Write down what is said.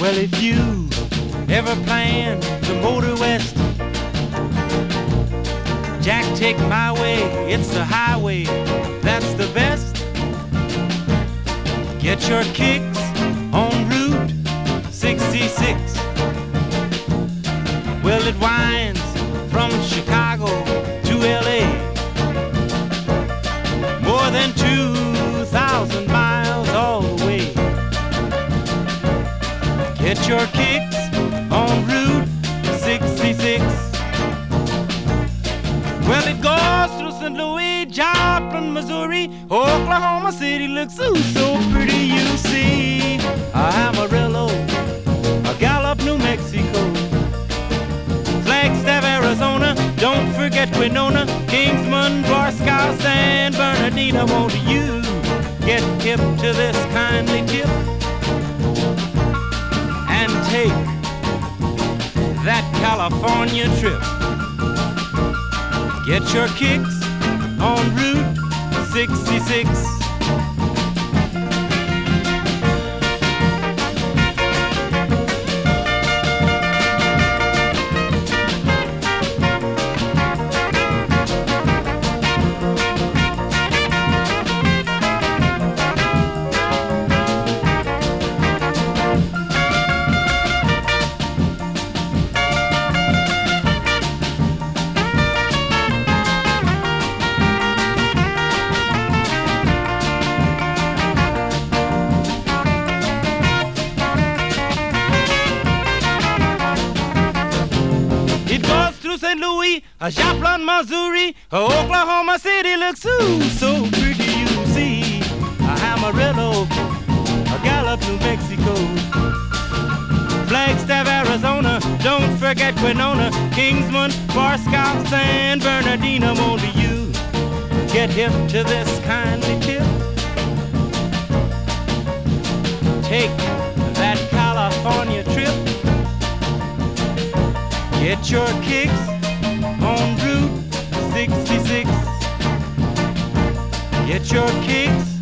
Well, if you ever plan to motor west, Jack, take my way, it's the highway, that's the best. Get your kicks on Route 66. Well, it winds from Chicago to LA, more than 2,000 miles all the way. Get your kicks on Route 66. Well, it goes through St. Louis, Joplin, Missouri, Oklahoma City looks so pretty, you see. Amarillo, Gallup, New Mexico, Flagstaff, Arizona, don't forget Winona, Kingsman, Barstow, San Bernardino. Won't you get hip to this kindly tip and take that California trip? Get your kicks on Route 66. St. Louis, Joplin, Missouri, Oklahoma City looks so pretty, you see. Amarillo, Gallup, New Mexico, Flagstaff, Arizona, don't forget Winona, Kingsman, Barstow, San Bernardino. Won't you get hip to this kindly tip? Take that California trip. Get your kicks on Route 66. Get your kicks